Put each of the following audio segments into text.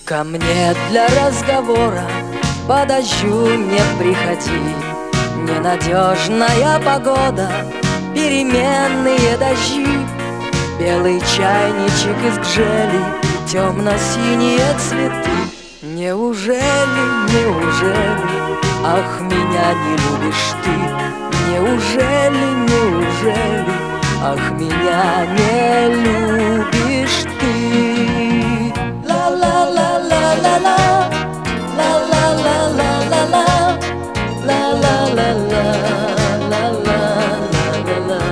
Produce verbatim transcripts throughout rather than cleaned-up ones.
Ко мне для разговора по дождю не приходи. Ненадежная погода, переменные дожди. Белый чайничек из гжели, темно-синие цветы. Неужели, неужели, ах, меня не любишь ты? Неужели, неужели, ах, меня не любишь ты? Ла-ла-ла-ла-ла-ла, ла-ла-ла-ла-ла-ла, ла-ла-ла-ла-ла-ла-ла-ла,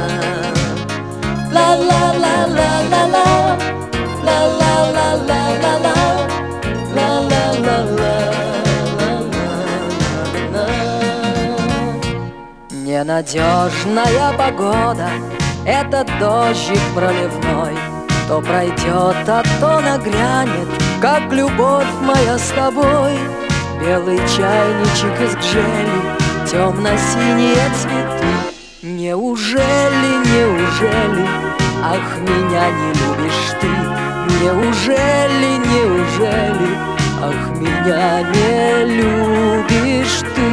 ла-ла-ла-ла-ла-ла, ла-ла-ла-ла-ла-ла. Ненадежная погода, это дождик проливной. То пройдет, а то нагрянет, как любовь моя с тобой. Белый чайничек из гжели, темно-синие цветы. Неужели, неужели, ах, меня не любишь ты? Неужели, неужели, ах, меня не любишь ты?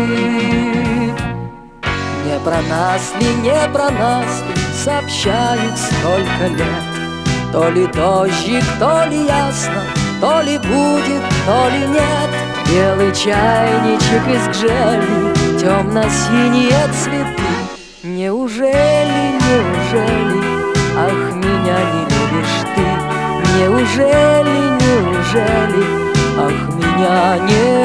Не про нас ли, не про нас ли сообщают столько лет? То ли дождик, то ли ясно, то ли будет, то ли нет. Белый чайничек из гжели, темно-синие цветы. Неужели, неужели, ах, меня не любишь ты? Неужели, неужели, ах, меня не